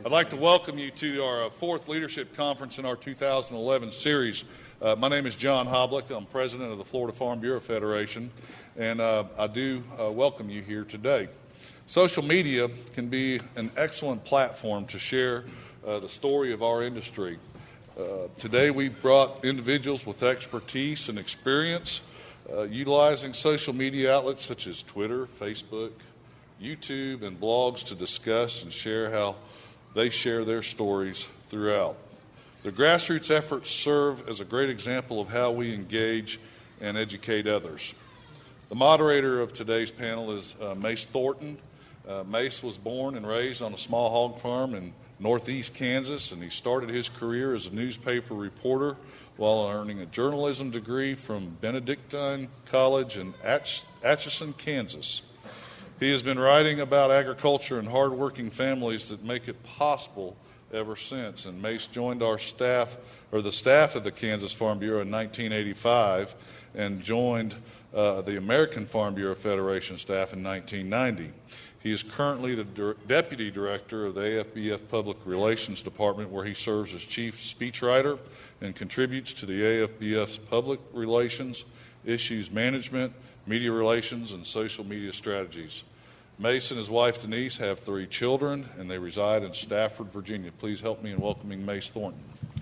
I'd like to welcome you to our fourth leadership conference in our 2011 series. My name is John Hoblick. I'm president of the Florida Farm Bureau Federation, and I do welcome you here today. Social media can be an excellent platform to share the story of our industry. Today we've brought individuals with expertise and experience utilizing social media outlets such as Twitter, Facebook, YouTube, and blogs to discuss and share how they share their stories throughout. The grassroots efforts serve as a great example of how we engage and educate others. The moderator of today's panel is Mace Thornton. Mace was born and raised on a small hog farm in northeast Kansas, and he started his career as a newspaper reporter while earning a journalism degree from Benedictine College in Atchison, Kansas. He has been writing about agriculture and hardworking families that make it possible ever since. And Mace joined our staff, or the staff of the Kansas Farm Bureau in 1985, and joined the American Farm Bureau Federation staff in 1990. He is currently the deputy director of the AFBF Public Relations Department, where he serves as chief speechwriter and contributes to the AFBF's public relations, issues management, media relations, and social media strategies. Mace and his wife Denise have 3 children, and they reside in Stafford, Virginia. Please help me in welcoming Mace Thornton.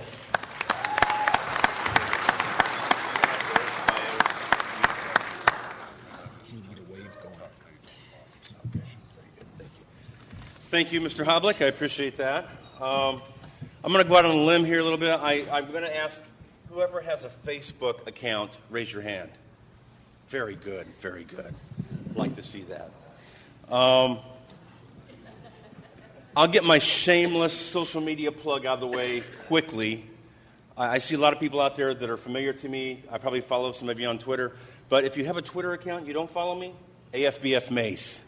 Thank you, Mr. Hoblick. I appreciate that. I'm going to go out on a limb here a little bit. I'm going to ask whoever has a Facebook account, raise your hand. Very good, very good. I'd like to see that. I'll get my shameless social media plug out of the way quickly. I see a lot of people out there that are familiar to me. I probably follow some of you on Twitter. But if you have a Twitter account, you don't follow me, AFBF Mace.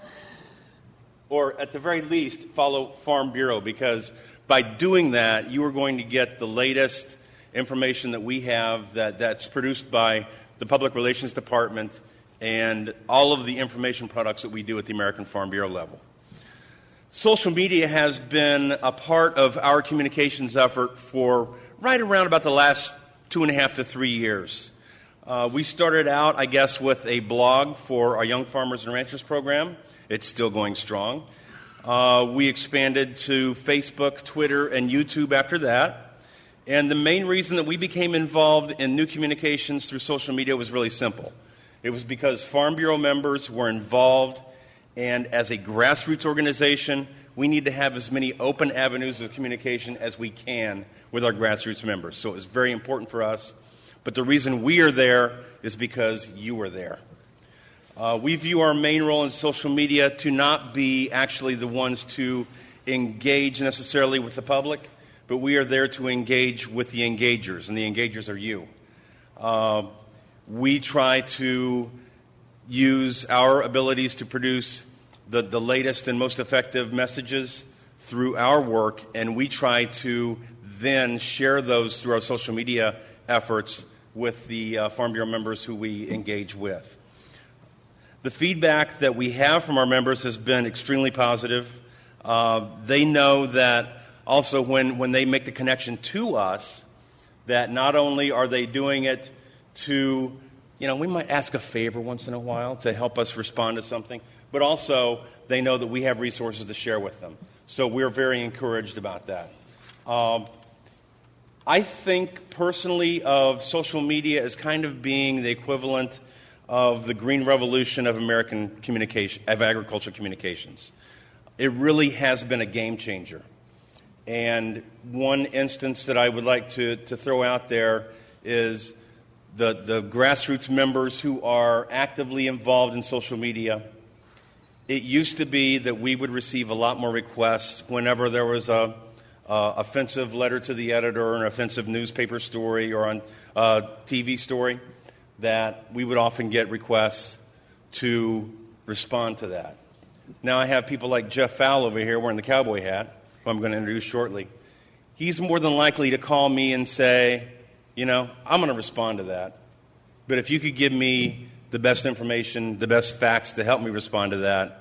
Or at the very least, follow Farm Bureau, because by doing that, you are going to get the latest information that we have that's produced by the Public Relations Department and all of the information products that we do at the American Farm Bureau level. Social media has been a part of our communications effort for right around about the last 2.5 to 3 years. We started out, I guess, with a blog for our Young Farmers and Ranchers program. It's still going strong. We expanded to Facebook, Twitter, and YouTube after that. And the main reason that we became involved in new communications through social media was really simple. It was because Farm Bureau members were involved, and as a grassroots organization, we need to have as many open avenues of communication as we can with our grassroots members. So it was very important for us. But the reason we are there is because you are there. We view our main role in social media to not be actually the ones to engage necessarily with the public, but we are there to engage with the engagers, and the engagers are you. We try to use our abilities to produce the latest and most effective messages through our work, and we try to then share those through our social media efforts with the Farm Bureau members who we engage with. The feedback that we have from our members has been extremely positive. They know that also when they make the connection to us, that not only are they doing it to, we might ask a favor once in a while to help us respond to something, but also they know that we have resources to share with them. So we're very encouraged about that. I think personally of social media as kind of being the equivalent of the green revolution of American communication, of agriculture communications. It really has been a game changer. And one instance that I would like to throw out there is the grassroots members who are actively involved in social media. It used to be that we would receive a lot more requests whenever there was a offensive letter to the editor, or an offensive newspaper story, or on a TV story, that we would often get requests to respond to that. Now I have people like Jeff Fowle over here wearing the cowboy hat, who I'm going to introduce shortly. He's more than likely to call me and say, I'm going to respond to that. But if you could give me the best information, the best facts to help me respond to that,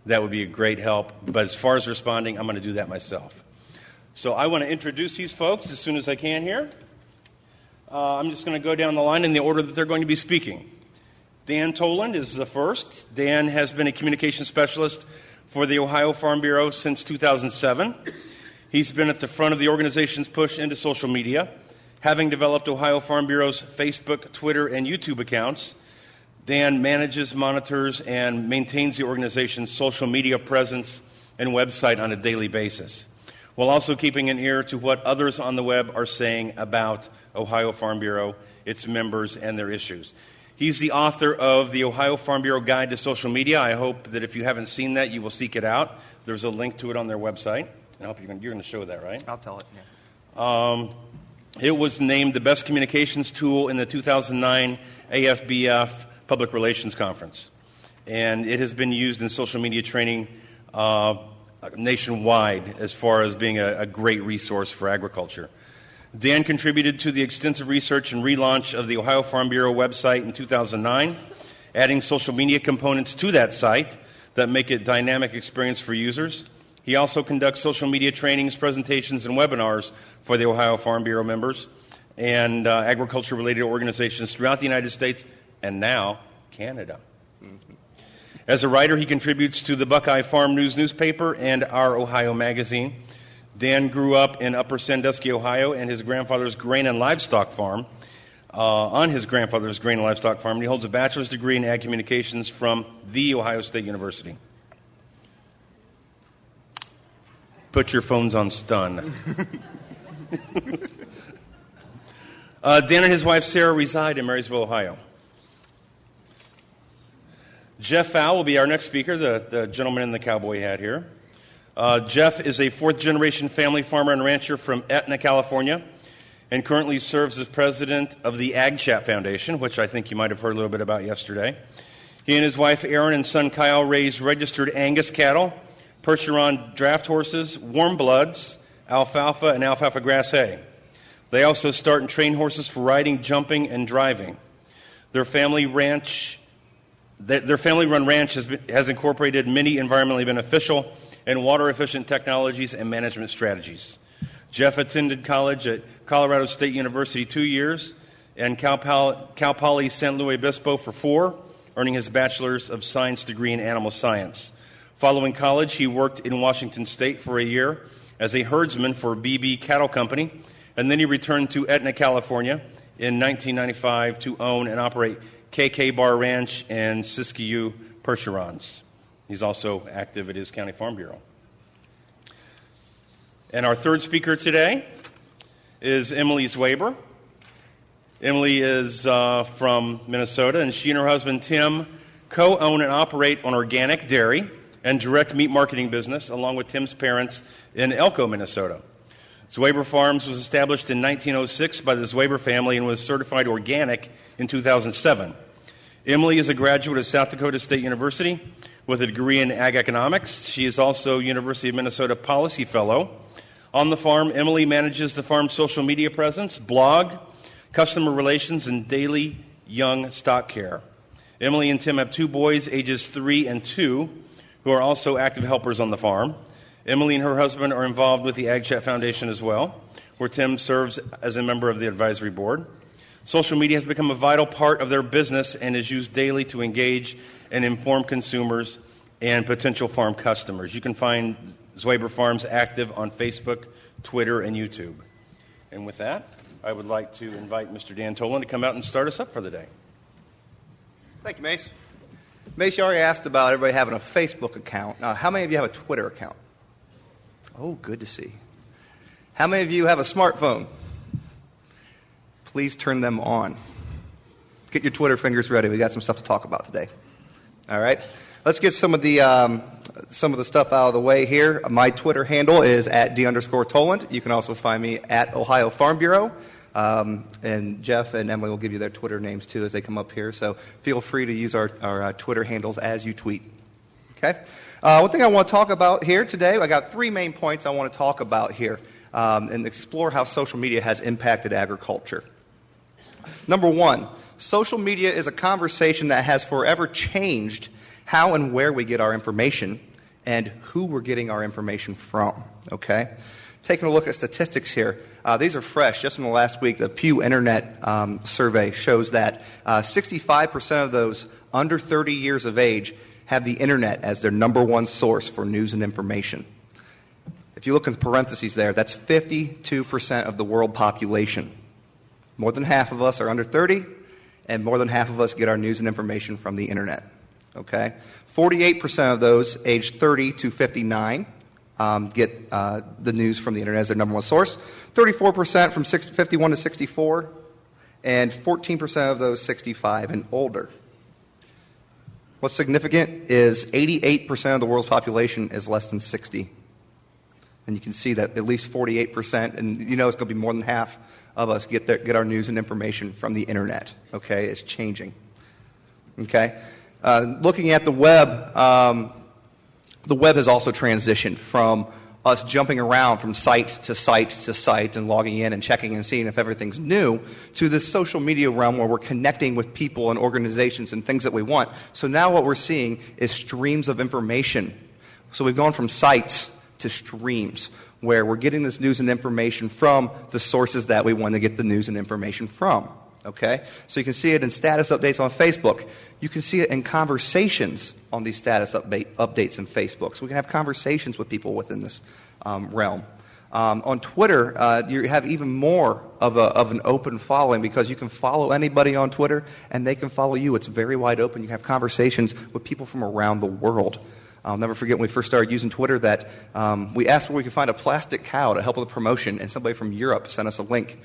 that would be a great help. But as far as responding, I'm going to do that myself. So I want to introduce these folks as soon as I can here. I'm just going to go down the line in the order that they're going to be speaking. Dan Toland is the first. Dan has been a communications specialist for the Ohio Farm Bureau since 2007. He's been at the front of the organization's push into social media, having developed Ohio Farm Bureau's Facebook, Twitter, and YouTube accounts. Dan manages, monitors, and maintains the organization's social media presence and website on a daily basis, while also keeping an ear to what others on the web are saying about Ohio Farm Bureau, its members, and their issues. He's the author of the Ohio Farm Bureau Guide to Social Media. I hope that if you haven't seen that, you will seek it out. There's a link to it on their website. I hope you're going to show that, right? I'll tell it, yeah. It was named the best communications tool in the 2009 AFBF Public Relations Conference. And it has been used in social media training nationwide as far as being a great resource for agriculture. Dan contributed to the extensive research and relaunch of the Ohio Farm Bureau website in 2009, adding social media components to that site that make it a dynamic experience for users. He also conducts social media trainings, presentations, and webinars for the Ohio Farm Bureau members and agriculture-related organizations throughout the United States and now Canada. As a writer, he contributes to the Buckeye Farm News newspaper and Our Ohio magazine. Dan grew up in Upper Sandusky, Ohio, and his grandfather's grain and livestock farm. And he holds a bachelor's degree in ag communications from The Ohio State University. Put your phones on stun. Dan and his wife Sarah reside in Marysville, Ohio. Jeff Fowl will be our next speaker, the gentleman in the cowboy hat here. Jeff is a fourth-generation family farmer and rancher from Etna, California, and currently serves as president of the Ag Chat Foundation, which I think you might have heard a little bit about yesterday. He and his wife Erin and son Kyle raise registered Angus cattle, Percheron draft horses, warm bloods, alfalfa, and alfalfa grass hay. They also start and train horses for riding, jumping, and driving. Their family-run ranch has incorporated many environmentally beneficial and water-efficient technologies and management strategies. Jeff attended college at Colorado State University 2 years and Cal Poly San Luis Obispo for 4, earning his Bachelor's of Science degree in Animal Science. Following college, he worked in Washington State for a year as a herdsman for BB Cattle Company, and then he returned to Etna, California in 1995 to own and operate KK Bar Ranch and Siskiyou Percherons. He's also active at his county farm bureau. And our third speaker today is Emily Zwaber. Emily is from Minnesota, and she and her husband Tim co-own and operate an organic dairy and direct meat marketing business, along with Tim's parents in Elko, Minnesota. Zwaber Farms was established in 1906 by the Zwaber family and was certified organic in 2007. Emily is a graduate of South Dakota State University with a degree in ag economics. She is also University of Minnesota Policy Fellow. On the farm, Emily manages the farm's social media presence, blog, customer relations, and daily young stock care. Emily and Tim have 2 boys, ages 3 and 2, who are also active helpers on the farm. Emily and her husband are involved with the Ag Chat Foundation as well, where Tim serves as a member of the advisory board. Social media has become a vital part of their business and is used daily to engage and inform consumers and potential farm customers. You can find Zwaber Farms active on Facebook, Twitter, and YouTube. And with that, I would like to invite Mr. Dan Toland to come out and start us up for the day. Thank you, Mace. Mace, you already asked about everybody having a Facebook account. Now, how many of you have a Twitter account? Oh, good to see. How many of you have a smartphone? Please turn them on. Get your Twitter fingers ready. We got some stuff to talk about today. All right. Let's get some of the stuff out of the way here. My Twitter handle is @D_Toland. You can also find me at Ohio Farm Bureau. And Jeff and Emily will give you their Twitter names, too, as they come up here. So feel free to use our Twitter handles as you tweet. Okay? One thing I want to talk about here today, I got 3 main points I want to talk about here and explore how social media has impacted agriculture. Number 1, social media is a conversation that has forever changed how and where we get our information and who we're getting our information from, okay? Taking a look at statistics here, these are fresh. Just in the last week, the Pew Internet survey shows that 65% of those under 30 years of age have the Internet as their number one source for news and information. If you look in the parentheses there, that's 52% of the world population. More than half of us are under 30, and more than half of us get our news and information from the Internet. Okay? 48% of those aged 30 to 59 get the news from the Internet as their number one source. 34% from 51 to 64, and 14% of those 65 and older. What's significant is 88% of the world's population is less than 60. And you can see that at least 48%, and you know it's going to be more than half of us get our news and information from the Internet. Okay, it's changing. Okay, looking at the web has also transitioned from us jumping around from site to site to site and logging in and checking and seeing if everything's new to this social media realm where we're connecting with people and organizations and things that we want. So now what we're seeing is streams of information. So we've gone from sites to streams where we're getting this news and information from the sources that we want to get the news and information from. Okay? So you can see it in status updates on Facebook. You can see it in conversations on these status updates in Facebook. So we can have conversations with people within this realm. On Twitter, you have even more of an open following because you can follow anybody on Twitter and they can follow you. It's very wide open. You can have conversations with people from around the world. I'll never forget when we first started using Twitter that we asked where we could find a plastic cow to help with the promotion, and somebody from Europe sent us a link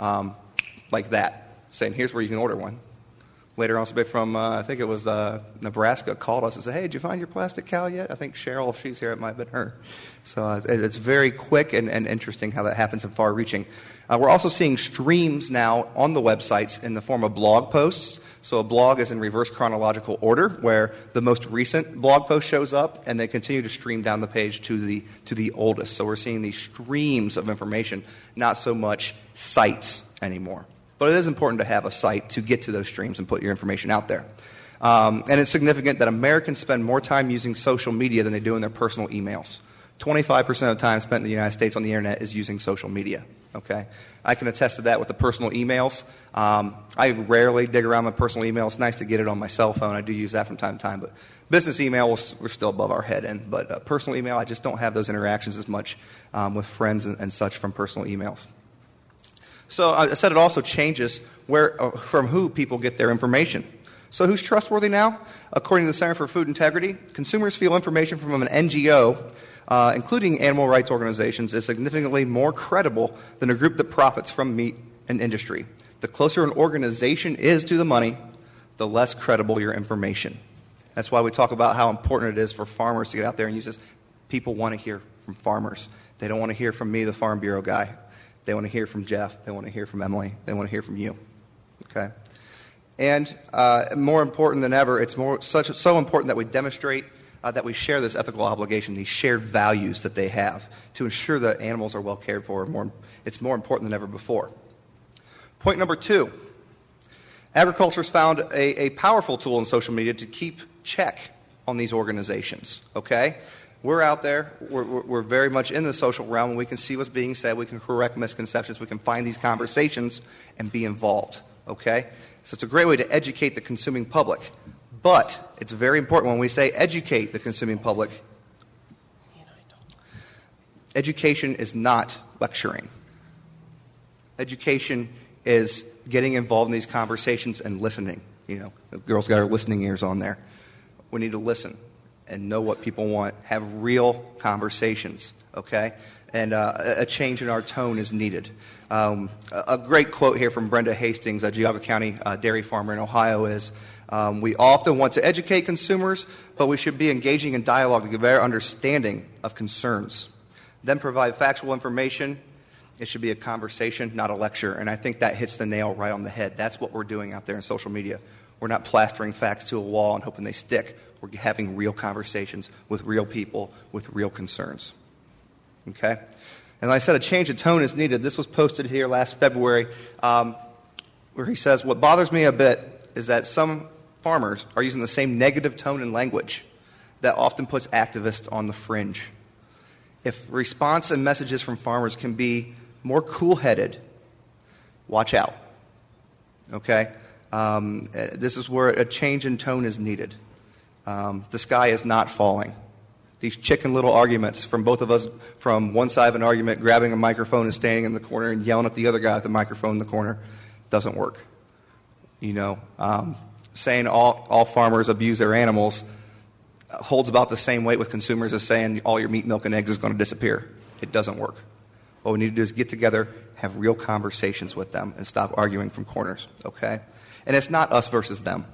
like that, saying, here's where you can order one. Later on, somebody from, I think it was Nebraska, called us and said, hey, did you find your plastic cow yet? I think Cheryl, if she's here, it might have been her. So it's very quick and interesting how that happens and far-reaching. We're also seeing streams now on the websites in the form of blog posts. So a blog is in reverse chronological order, where the most recent blog post shows up, and they continue to stream down the page to the oldest. So we're seeing these streams of information, not so much sites anymore. But it is important to have a site to get to those streams and put your information out there. And it's significant that Americans spend more time using social media than they do in their personal emails. 25% of the time spent in the United States on the Internet is using social media. Okay, I can attest to that with the personal emails. I rarely dig around my personal email. It's nice to get it on my cell phone. I do use that from time to time. But business email, we're still above our head in. But personal email, I just don't have those interactions as much with friends and such from personal emails. So I said it also changes from who people get their information. So who's trustworthy now? According to the Center for Food Integrity, consumers feel information from an NGO, including animal rights organizations, is significantly more credible than a group that profits from meat and industry. The closer an organization is to the money, the less credible your information. That's why we talk about how important it is for farmers to get out there and use this. People want to hear from farmers. They don't want to hear from me, the Farm Bureau guy. They want to hear from Jeff. They want to hear from Emily. They want to hear from you. Okay? And more important than ever, it's so important that we demonstrate that we share this ethical obligation, these shared values that they have to ensure that animals are well cared for. It's more important than ever before. Point number 2. Agriculture's found a powerful tool in social media to keep check on these organizations. Okay? We're out there. We're very much in the social realm, and we can see what's being said. We can correct misconceptions. We can find these conversations and be involved. Okay? So it's a great way to educate the consuming public. But it's very important when we say educate the consuming public. Education is not lecturing. Education is getting involved in these conversations and listening. You know, the girl's got her listening ears on there. We need to listen and know what people want. Have real conversations, okay? And a change in our tone is needed. A great quote here from Brenda Hastings, a Geauga County dairy farmer in Ohio, is, we often want to educate consumers, but we should be engaging in dialogue to give better understanding of concerns. Then provide factual information. It should be a conversation, not a lecture. And I think that hits the nail right on the head. That's what we're doing out there in social media. We're not plastering facts to a wall and hoping they stick. We're having real conversations with real people with real concerns. Okay? And like I said, a change of tone is needed. This was posted here last February where he says, what bothers me a bit is that some farmers are using the same negative tone and language that often puts activists on the fringe. If response and messages from farmers can be more cool-headed, watch out. Okay? This is where a change in tone is needed. The sky is not falling. These chicken little arguments from both of us, from one side of an argument, grabbing a microphone and standing in the corner and yelling at the other guy with the microphone in the corner, doesn't work. Saying all farmers abuse their animals holds about the same weight with consumers as saying all your meat, milk, and eggs is going to disappear. It doesn't work. What we need to do is get together, have real conversations with them, and stop arguing from corners, okay? And it's not us versus them.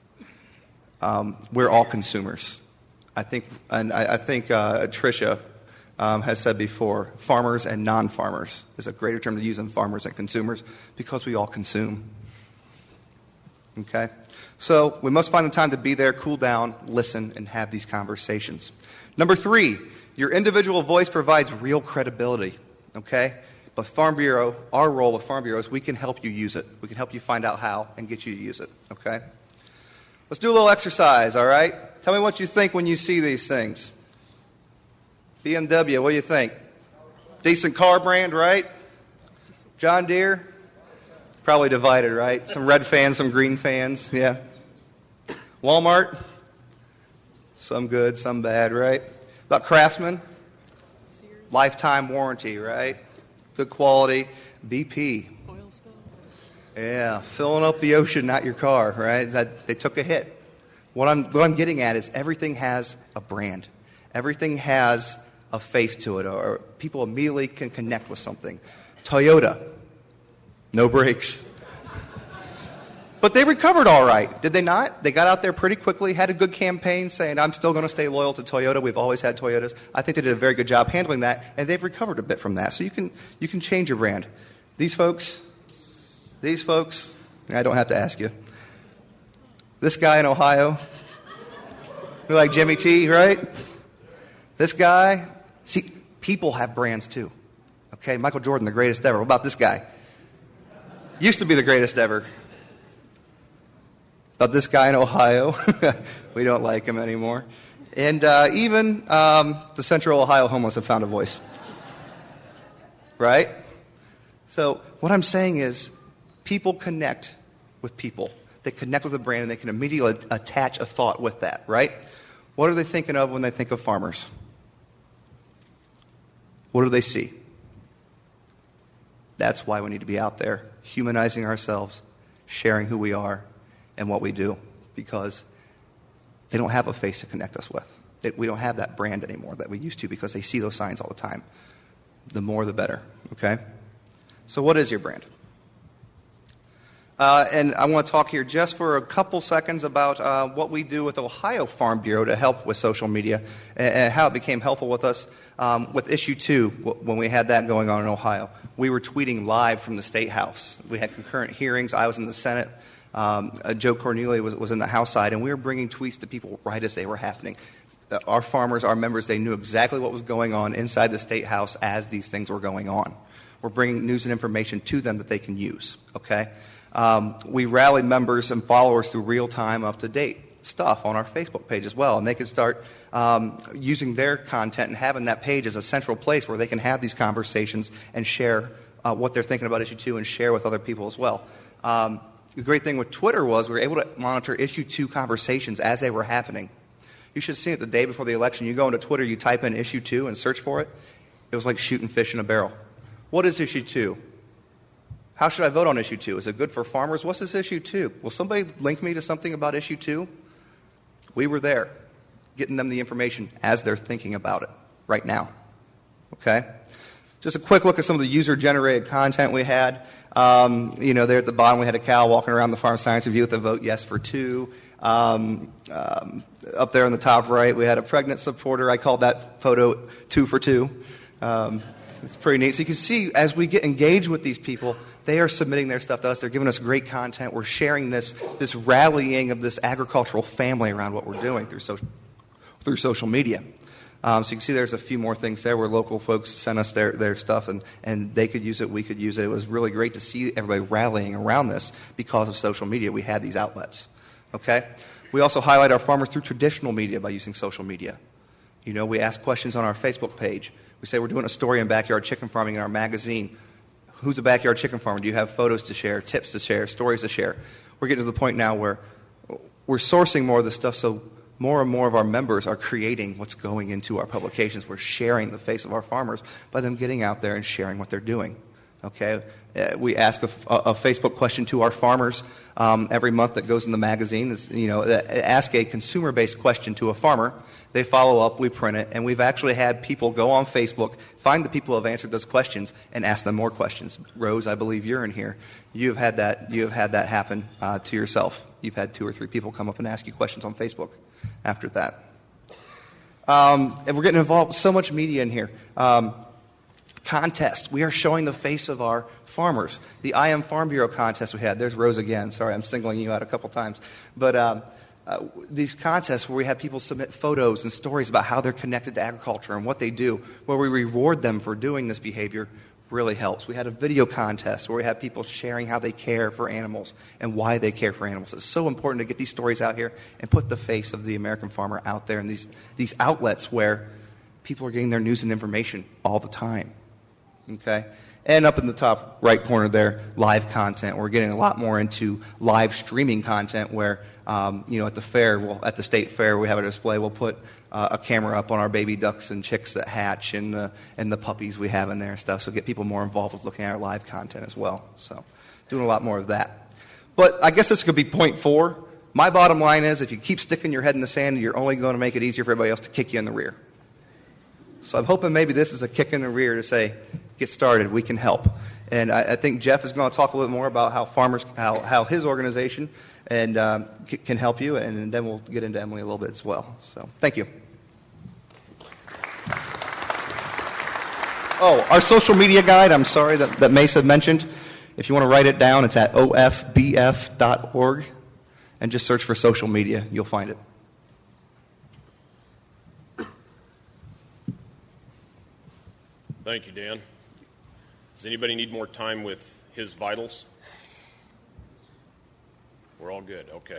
We're all consumers. I think Tricia has said before, farmers and non-farmers is a greater term to use than farmers and consumers because we all consume. Okay? So we must find the time to be there, cool down, listen, and have these conversations. Number 3, your individual voice provides real credibility. Okay? But Farm Bureau, our role with Farm Bureau is we can help you use it. We can help you find out how and get you to use it. Okay? Let's do a little exercise, all right? Tell me what you think when you see these things. BMW, what do you think? Decent car brand, right? John Deere? Probably divided, right? Some red fans, some green fans, yeah. Walmart? Some good, some bad, right? About Craftsman? Lifetime warranty, right? Good quality. BP. Oil spill. Yeah, filling up the ocean, not your car, right? They took a hit. What I'm getting at is everything has a brand. Everything has a face to it, or people immediately can connect with something. Toyota, no brakes. But they recovered all right, did they not? They got out there pretty quickly, had a good campaign saying, I'm still going to stay loyal to Toyota. We've always had Toyotas. I think they did a very good job handling that, and they've recovered a bit from that. So you can change your brand. These folks, I don't have to ask you. This guy in Ohio, we like Jimmy T, right? This guy, see, people have brands too. Okay, Michael Jordan, the greatest ever. What about this guy? Used to be the greatest ever. About this guy in Ohio, we don't like him anymore. And even the Central Ohio homeless have found a voice. Right? So what I'm saying is people connect with people. They connect with a brand and they can immediately attach a thought with that, right? What are they thinking of when they think of farmers? What do they see? That's why we need to be out there, humanizing ourselves, sharing who we are and what we do, because they don't have a face to connect us with. We don't have that brand anymore that we used to because they see those signs all the time. The more, the better, okay? So what is your brand? And I want to talk here just for a couple seconds about what we do with Ohio Farm Bureau to help with social media and how it became helpful with us with Issue 2 when we had that going on in Ohio. We were tweeting live from the State House. We had concurrent hearings. I was in the Senate. Joe Cornelia was in the House side, and we were bringing tweets to people right as they were happening. Our farmers, our members, they knew exactly what was going on inside the State House as these things were going on. We're bringing news and information to them that they can use, okay? We rally members and followers through real-time, up-to-date stuff on our Facebook page as well, and they can start using their content and having that page as a central place where they can have these conversations and share what they're thinking about Issue 2 and share with other people as well. The great thing with Twitter was we were able to monitor Issue 2 conversations as they were happening. You should have seen it the day before the election. You go into Twitter, you type in Issue 2 and search for it. It was like shooting fish in a barrel. What is Issue 2? How should I vote on Issue 2? Is it good for farmers? What's this Issue 2? Will somebody link me to something about Issue 2? We were there, getting them the information as they're thinking about it right now. Okay? Just a quick look at some of the user-generated content we had. There at the bottom, we had a cow walking around the Farm Science Review with the vote yes for 2. Up there on the top right, we had a pregnant supporter. I called that photo 2 for 2. It's pretty neat. So you can see as we get engaged with these people, they are submitting their stuff to us. They're giving us great content. We're sharing this rallying of this agricultural family around what we're doing through social media. So you can see there's a few more things there where local folks sent us their stuff, and they could use it, we could use it. It was really great to see everybody rallying around this because of social media. We had these outlets. Okay? We also highlight our farmers through traditional media by using social media. You know, we ask questions on our Facebook page. We say we're doing a story on backyard chicken farming in our magazine. Who's a backyard chicken farmer? Do you have photos to share, tips to share, stories to share? We're getting to the point now where we're sourcing more of this stuff, so more and more of our members are creating what's going into our publications. We're sharing the face of our farmers by them getting out there and sharing what they're doing. Okay, we ask a Facebook question to our farmers every month that goes in the magazine. Ask a consumer-based question to a farmer. They follow up, we print it, and we've actually had people go on Facebook, find the people who have answered those questions, and ask them more questions. Rose, I believe you're in here. You have had that happen to yourself. You've had 2 or 3 people come up and ask you questions on Facebook after that. And we're getting involved with so much media in here. Contest. We are showing the face of our farmers. The I Am Farm Bureau contest we had. There's Rose again. Sorry, I'm singling you out a couple times. But these contests where we have people submit photos and stories about how they're connected to agriculture and what they do, where we reward them for doing this behavior, really helps. We had a video contest where we had people sharing how they care for animals and why they care for animals. It's so important to get these stories out here and put the face of the American farmer out there in these outlets where people are getting their news and information all the time. Okay? And up in the top right corner there, live content. We're getting a lot more into live streaming content where, at the fair, at the state fair, we have a display. We'll put a camera up on our baby ducks and chicks that hatch and the puppies we have in there and stuff. So get people more involved with looking at our live content as well. So doing a lot more of that. But I guess this could be point 4. My bottom line is if you keep sticking your head in the sand, you're only going to make it easier for everybody else to kick you in the rear. So I'm hoping maybe this is a kick in the rear to say, get started, we can help. And I think Jeff is going to talk a little bit more about how his organization and can help you, and then we'll get into Emily a little bit as well. So thank you. Oh, our social media guide, I'm sorry that Mace had mentioned. If you want to write it down, it's at ofbf.org, and just search for social media. You'll find it. Thank you, Dan. Does anybody need more time with his vitals? We're all good. Okay.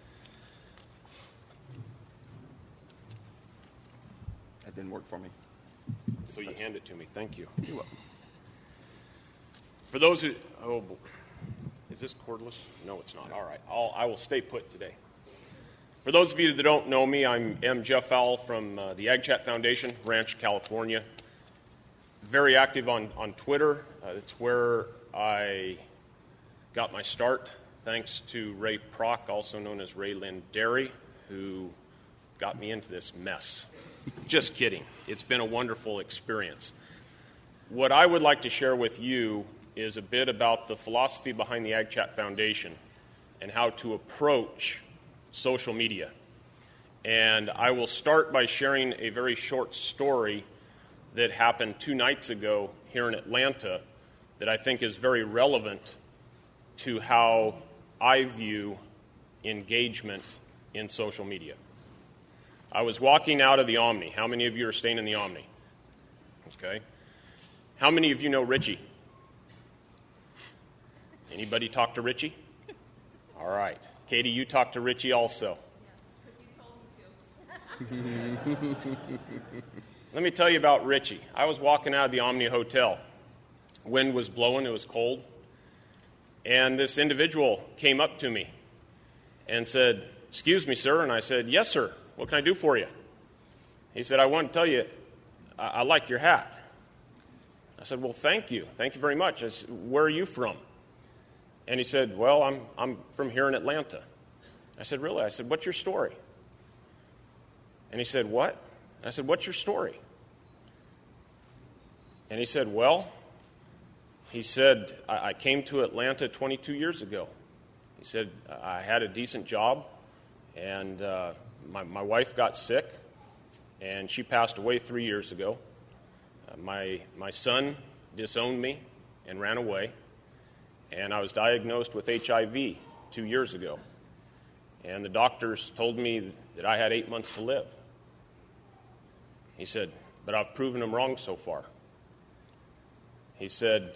That didn't work for me. So you hand it to me. Thank you. You're welcome. For those who... Oh, is this cordless? No, it's not. All right. I will stay put today. For those of you that don't know me, I'm Jeff Fowle from the Ag Chat Foundation, Ranch, California. Very active on Twitter. It's where I got my start, thanks to Ray Prock, also known as Ray Lindary, who got me into this mess. Just kidding. It's been a wonderful experience. What I would like to share with you is a bit about the philosophy behind the Ag Chat Foundation and how to approach social media. And I will start by sharing a very short story that happened 2 nights ago here in Atlanta that I think is very relevant to how I view engagement in social media. I was walking out of the Omni. How many of you are staying in the Omni? Okay. How many of you know Richie? Anybody talk to Richie? All right. Katie, you talked to Richie also. Yes, because you told me to. Let me tell you about Richie. I was walking out of the Omni Hotel. Wind was blowing, it was cold. And this individual came up to me and said, "Excuse me, sir." And I said, "Yes, sir. What can I do for you?" He said, "I want to tell you, I like your hat." I said, "Well, thank you. Thank you very much." I said, "Where are you from?" And he said, "Well, I'm from here in Atlanta." I said, "Really?" I said, "What's your story?" And he said, "What?" I said, "What's your story?" And he said, I came to Atlanta 22 years ago. He said, I had a decent job, and my wife got sick, and she passed away 3 years ago. My son disowned me and ran away, and I was diagnosed with HIV 2 years ago. And the doctors told me that I had 8 months to live. He said, "But I've proven them wrong so far." He said,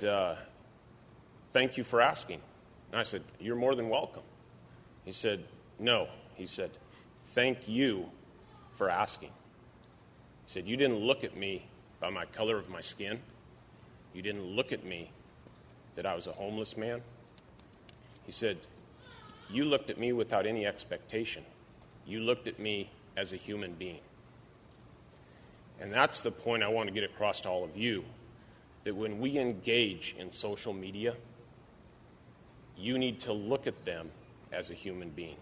"Thank you for asking." And I said, "You're more than welcome." He said, "No, He said, "Thank you for asking." He said, "You didn't look at me by my color of my skin. You didn't look at me that I was a homeless man." He said, "You looked at me without any expectation. You looked at me as a human being." And that's the point I want to get across to all of you, that when we engage in social media, you need to look at them as a human being.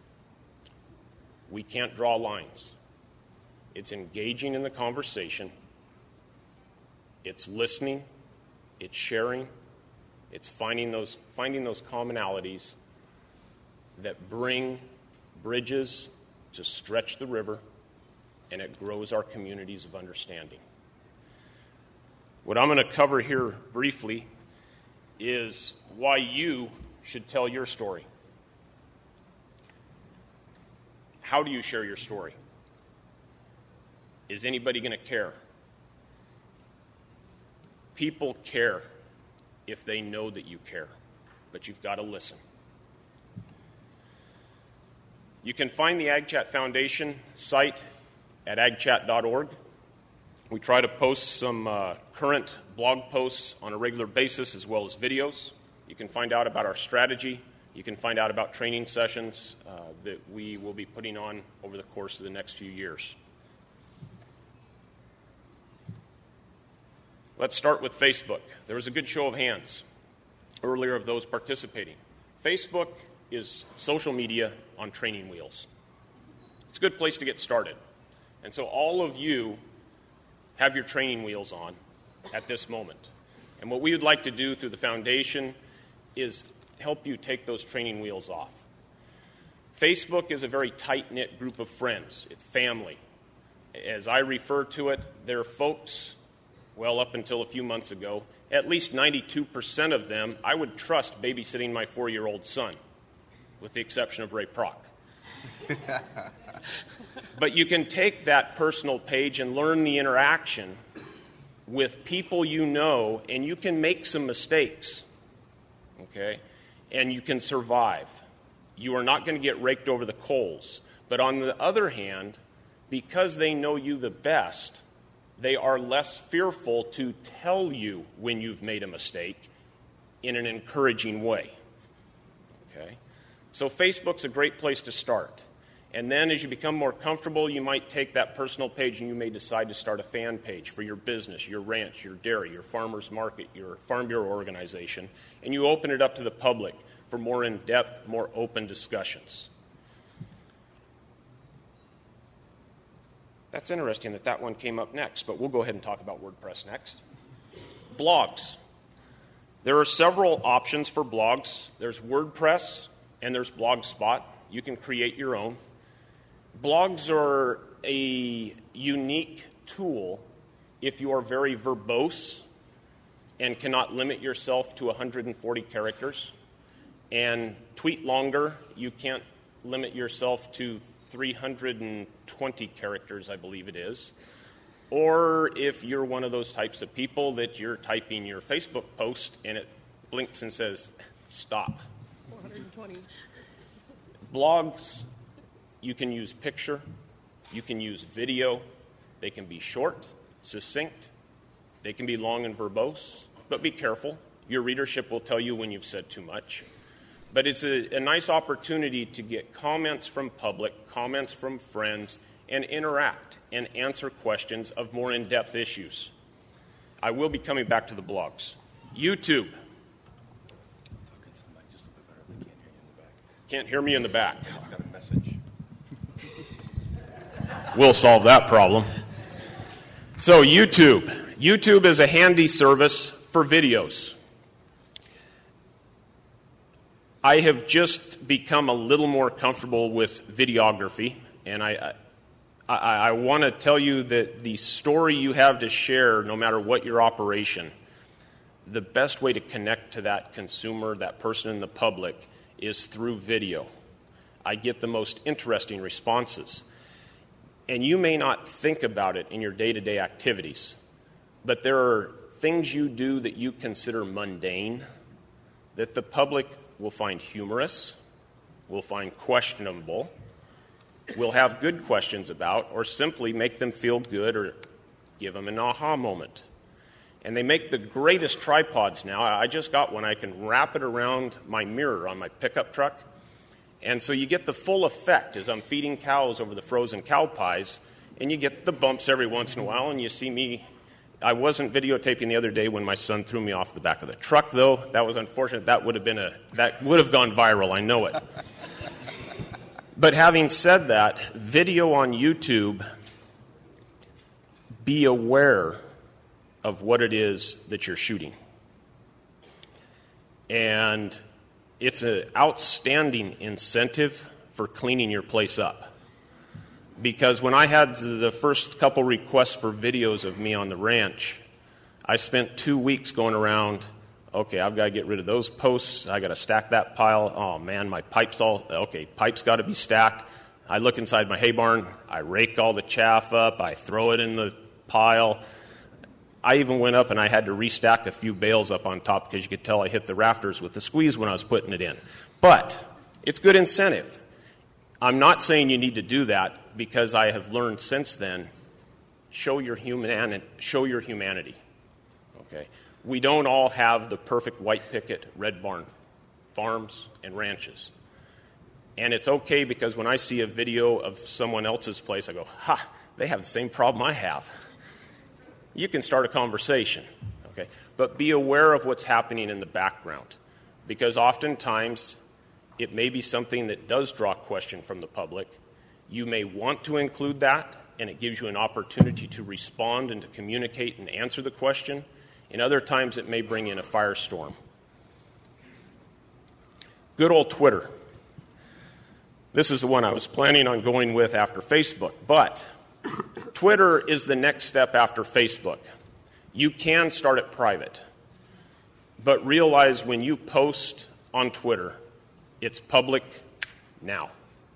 We can't draw lines. It's engaging in the conversation. It's listening. It's sharing. It's finding those commonalities that bring bridges to stretch the river, and it grows our communities of understanding. What I'm going to cover here briefly is why you should tell your story. How do you share your story? Is anybody going to care? People care if they know that you care, but you've got to listen. You can find the AgChat Foundation site at agchat.org. We try to post some current blog posts on a regular basis as well as videos. You can find out about our strategy. You can find out about training sessions that we will be putting on over the course of the next few years. Let's start with Facebook. There was a good show of hands earlier of those participating. Facebook is social media on training wheels. It's a good place to get started. And so all of you have your training wheels on at this moment. And what we would like to do through the foundation is help you take those training wheels off. Facebook is a very tight-knit group of friends. It's family. As I refer to it, they're folks, well, up until a few months ago, at least 92% of them, I would trust babysitting my 4-year-old son, with the exception of Ray Prock. But you can take that personal page and learn the interaction with people you know, and you can make some mistakes, okay? And you can survive. You are not going to get raked over the coals. But on the other hand, because they know you the best, they are less fearful to tell you when you've made a mistake in an encouraging way, okay? So Facebook's a great place to start. And then as you become more comfortable, you might take that personal page and you may decide to start a fan page for your business, your ranch, your dairy, your farmer's market, your Farm Bureau organization, and you open it up to the public for more in-depth, more open discussions. That's interesting that one came up next, but we'll go ahead and talk about WordPress next. Blogs. There are several options for blogs. There's WordPress and there's Blogspot. You can create your own. Blogs are a unique tool if you are very verbose and cannot limit yourself to 140 characters. And tweet longer, you can't limit yourself to 320 characters, I believe it is. Or if you're one of those types of people that you're typing your Facebook post and it blinks and says, stop. 420. Blogs, you can use picture, you can use video. They can be short, succinct. They can be long and verbose, but be careful. Your readership will tell you when you've said too much. But it's a nice opportunity to get comments from public, comments from friends, and interact and answer questions of more in-depth issues. I will be coming back to the blogs. YouTube. Can't hear me in the back. It's got a message. We'll solve that problem. So YouTube. YouTube is a handy service for videos. I have just become a little more comfortable with videography, and I want to tell you that the story you have to share, no matter what your operation, the best way to connect to that consumer, that person in the public, is through video. I get the most interesting responses. And you may not think about it in your day-to-day activities, but there are things you do that you consider mundane that the public will find humorous, will find questionable, we'll have good questions about, or simply make them feel good or give them an aha moment. And they make the greatest tripods now. I just got one. I can wrap it around my mirror on my pickup truck. And so you get the full effect as I'm feeding cows over the frozen cow pies, and you get the bumps every once in a while, and you see me. I wasn't videotaping the other day when my son threw me off the back of the truck, though. That was unfortunate. That would have gone viral, I know it. But having said that, video on YouTube, be aware of what it is that you're shooting. And it's an outstanding incentive for cleaning your place up. Because when I had the first couple requests for videos of me on the ranch, I spent 2 weeks going around, okay, I've got to get rid of those posts, I got to stack that pile, oh man, my pipe's pipe's got to be stacked. I look inside my hay barn, I rake all the chaff up, I throw it in the pile. I even went up and I had to restack a few bales up on top because you could tell I hit the rafters with the squeeze when I was putting it in. But it's good incentive. I'm not saying you need to do that, because I have learned since then, show your humanity. Okay? We don't all have the perfect white picket, red barn farms and ranches. And it's okay, because when I see a video of someone else's place, I go, they have the same problem I have. You can start a conversation, okay? But be aware of what's happening in the background, because oftentimes it may be something that does draw question from the public. You may want to include that, and it gives you an opportunity to respond and to communicate and answer the question. And other times it may bring in a firestorm. Good old Twitter. This is the one I was planning on going with after Facebook, but Twitter is the next step after Facebook. You can start it private, but realize when you post on Twitter, it's public now,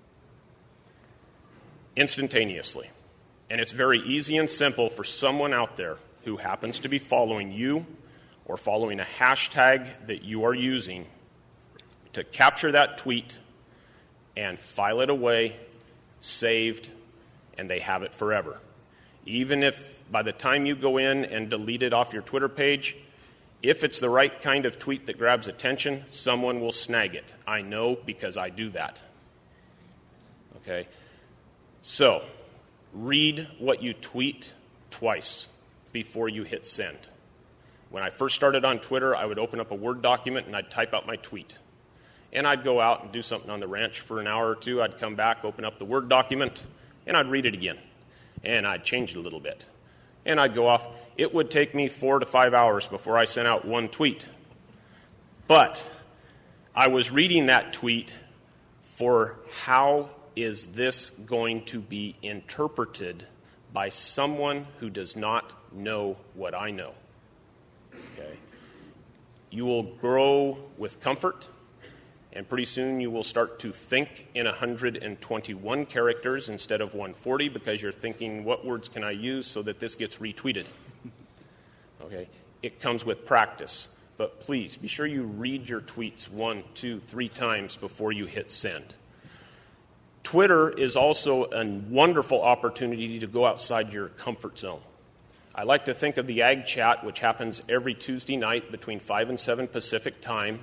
instantaneously. And it's very easy and simple for someone out there who happens to be following you or following a hashtag that you are using to capture that tweet and file it away, saved, and they have it forever. Even if by the time you go in and delete it off your Twitter page, if it's the right kind of tweet that grabs attention, someone will snag it. I know, because I do that. Okay? So, read what you tweet twice before you hit send. When I first started on Twitter, I would open up a Word document and I'd type out my tweet. And I'd go out and do something on the ranch for an hour or two. I'd come back, open up the Word document, and I'd read it again. And I'd change it a little bit. And I'd go off. It would take me 4 to 5 hours before I sent out one tweet. But I was reading that tweet for how is this going to be interpreted by someone who does not know what I know. Okay? You will grow with comfort, and pretty soon you will start to think in 121 characters instead of 140, because you're thinking, what words can I use so that this gets retweeted? Okay? It comes with practice. But please, be sure you read your tweets 1, 2, 3 times before you hit send. Twitter is also a wonderful opportunity to go outside your comfort zone. I like to think of the Ag Chat, which happens every Tuesday night between 5 and 7 Pacific time,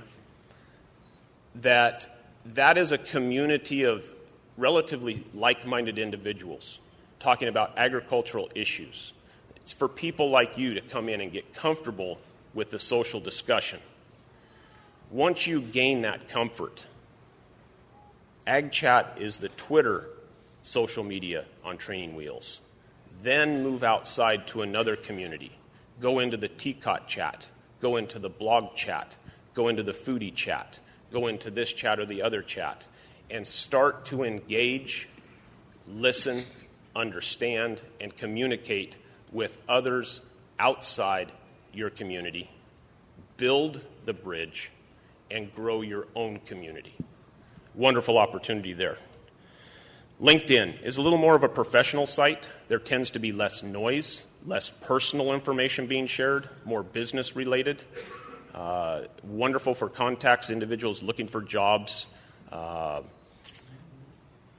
that is a community of relatively like-minded individuals talking about agricultural issues. It's for people like you to come in and get comfortable with the social discussion. Once you gain that comfort, Ag Chat is the Twitter social media on training wheels. Then move outside to another community. Go into the TCOT chat. Go into the blog chat. Go into the foodie chat. Go into this chat or the other chat. And start to engage, listen, understand, and communicate with others outside your community. Build the bridge and grow your own community. Wonderful opportunity there. LinkedIn is a little more of a professional site. There tends to be less noise, less personal information being shared, more business related. Wonderful for contacts, individuals looking for jobs.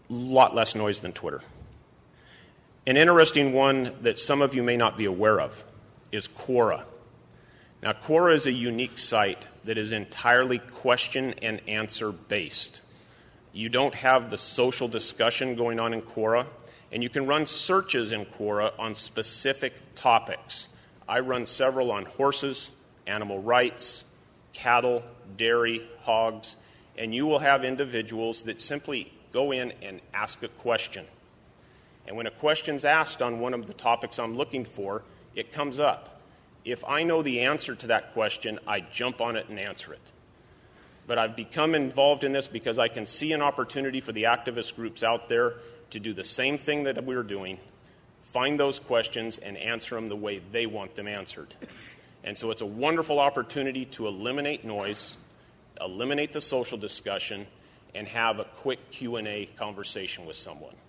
lot less noise than Twitter. An interesting one that some of you may not be aware of is Quora. Now, Quora is a unique site that is entirely question and answer based. You don't have the social discussion going on in Quora, and you can run searches in Quora on specific topics. I run several on horses, animal rights, cattle, dairy, hogs, and you will have individuals that simply go in and ask a question. And when a question's asked on one of the topics I'm looking for, it comes up. If I know the answer to that question, I jump on it and answer it. But I've become involved in this because I can see an opportunity for the activist groups out there to do the same thing that we're doing, find those questions and answer them the way they want them answered. And so it's a wonderful opportunity to eliminate noise, eliminate the social discussion, and have a quick Q&A conversation with someone.